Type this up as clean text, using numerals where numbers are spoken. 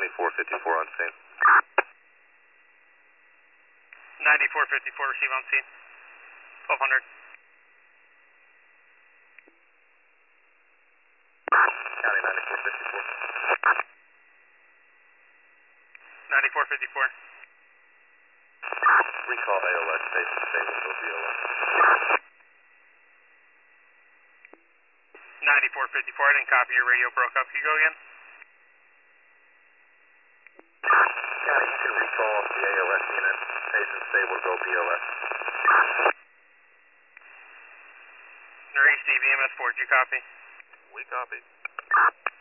9454 on scene. 9454, receive on scene. 1200. County 9454. 9454. Recall AOS, station stable, go BLS. 9454, I didn't copy your radio, broke up. Can you go again? County, you can recall the AOS unit, station stable, go BLS. Northeast EVMS 4, did you copy? We copy.